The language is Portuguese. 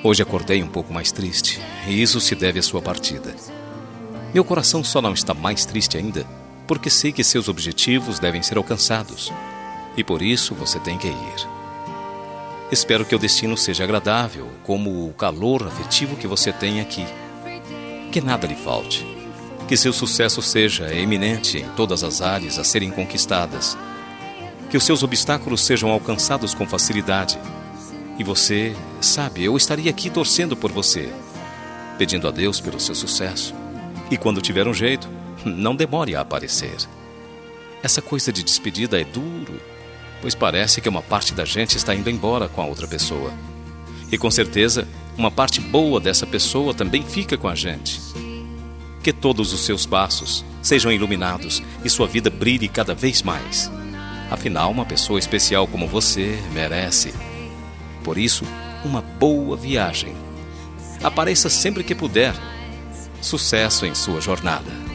Hoje acordei um pouco mais triste, e isso se deve à sua partida. Meu coração só não está mais triste ainda, porque sei que seus objetivos devem ser alcançados, e por isso você tem que ir. Espero que o destino seja agradável, como o calor afetivo que você tem aqui. Que nada lhe falte. Que seu sucesso seja eminente em todas as áreas a serem conquistadas. Que os seus obstáculos sejam alcançados com facilidade. E você, sabe, eu estaria aqui torcendo por você, pedindo a Deus pelo seu sucesso. E quando tiver um jeito, não demore a aparecer. Essa coisa de despedida é duro, pois parece que uma parte da gente está indo embora com a outra pessoa. E com certeza, uma parte boa dessa pessoa também fica com a gente. Que todos os seus passos sejam iluminados e sua vida brilhe cada vez mais. Afinal, uma pessoa especial como você merece. Por isso, uma boa viagem. Apareça sempre que puder. Sucesso em sua jornada.